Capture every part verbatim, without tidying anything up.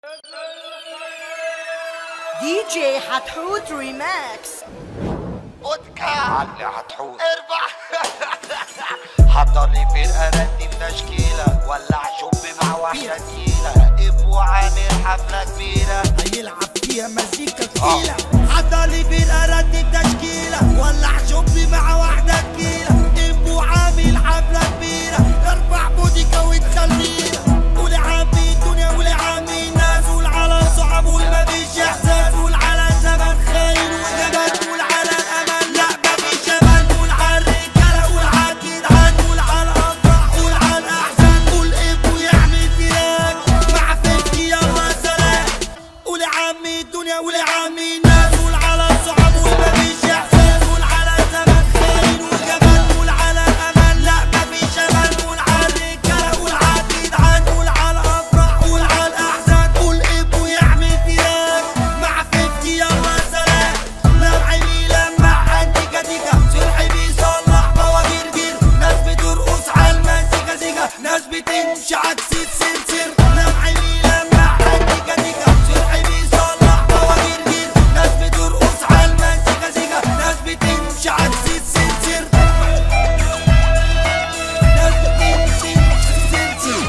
دي جي حتحوت ريماكس. ودكا علي حتحوت اربع. حضر لي فرقة رتب تشكيلة، ولع شب مع واحدة تقيلة، ابو عامل حفلة كبيرة هيلعب فيها مزيكا تقيلة. حضر لي فرقة رتب تشكيلة، ولع شب مع واحدة تقيلة، ابو عامل حفلة كبيرة، ارفع بوديكا وتخلينا. قول عمي الدنيا، قول عمي الناس، قول على الصعب والمفيش احساس، قول على زمن خاين وجبان، قول على الامل لا مفيش امان، قول على الرجالة، قول على الجدعان، قول على الافراح، قول على الاحزان، قول ابو يعمل تراك مع فيفتي يلا سلام. قول عمي الدنيا، قول عمي الناس، قول على الصعب والمفيش احساس، قول على زمن خاين وجبان، قول على الامل لا مفيش امان، قول على الرجالة، قول على الجدعان، قول على الافراح، قول على الاحزان، قول ابو يعمل تراك مع فيفتي يلا سلام. لمع مي لمع انتيكا تيكا، سرحي بيصلح بواجير جير، ناس بترقص على المزيكا زيكا، ناس بتمشي عكس السلسل. لمع مي لمع انتيكا تيكا، سرحي بيصلح بواجير جير، ناس بترقص على المزيكا زيكا، ناس بتمشي عكس السلسل، ناس بتمشي عكس السلسل.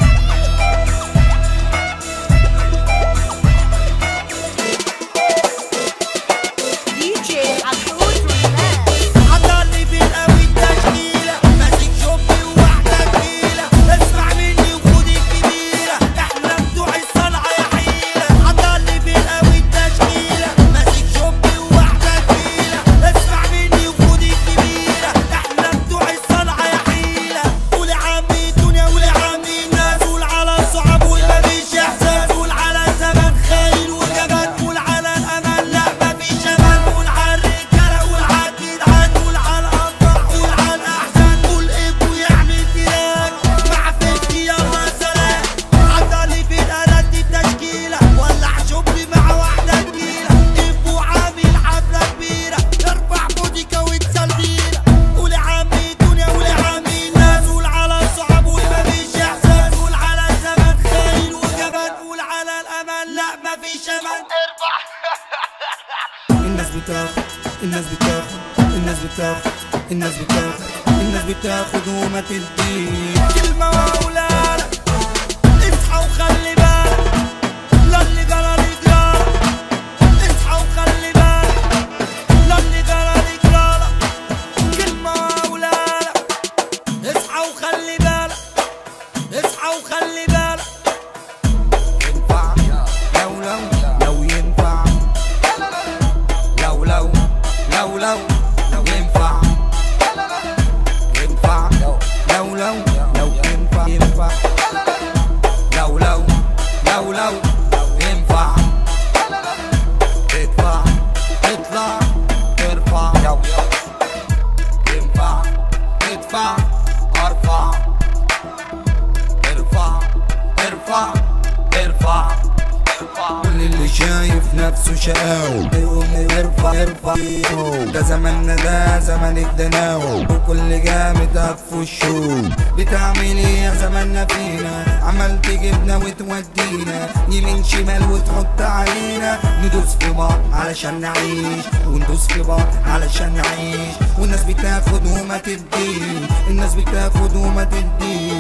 دي جي حتحوت ريماكس. حضر لي فرقة والتشكيلة، ماسك شوبي وواحدة تقيلة، اسمع مني وخد الكبيرة، احنا بتوع الصنعة يا حيلة. حضر لي فرقة والتشكيلة، ماسك شوبي وواحدة تقيلة، اسمع مني وخد الكبيرة، احنا بتوع الصنعة يا حيلة. قول عمي الدنيا، قول عمي الناس، قول على الصعب والمفيش احساس، قول على زمن خاين وجبان، قول على الامل لا مفيش امان، قول على الرجالة، قول على الجدعان، قول على الافراح، قول على الاحزان، قول ابو يعمل تراك مع فيفتي يلا سلام. حضر لي فرقة رتب تشكيلة، ولع شبي مع واحدة تقيلة، ابو عامل حفلة كبيرة، ارفع بوديكا وتسلينا. قول عمي الدنيا، قول عمي الناس، قول على الصعب والمفيش احساس، قول على زمن خاين وجبان، قول على الامل لا مفيش امان. ارفع. الناس بتاخد، الناس بتاخد، الناس بتاخد، الناس بتاخد، الناس بتاخد وما تديك كلمة وأولادك. اصحى وخلي بالك، لا اللي جرى لي جرالك. اصحى وخلي بالك، لا اللي جرى لي جرالك. كلمة وأولادك. اصحى وخلي بالك، اصحى وخلي بالك. ينفع لو لو لو ينفع، لو لو لو لو لو ينفع، ينفع لو لو لو ينفع، ينفع لو لو لو لو ينفع، تدفع تطلع ترفع، ينفع تدفع ارفع، ارفع ارفع ارفع. كل اللي شايف نفسه شقاوي يقوم يرفع يرفع، ده زماننا ده زمن الدناوي، وكل جامد هف الشوم. بتعمل ايه يا زماننا فينا؟ عمال تجيبنا وتودينا يمين شمال وتحط علينا، ندوس في بعض علشان نعيش، وندوس في بعض علشان نعيش. والناس بتاخد وما تدي، الناس بتاخد وما تدي،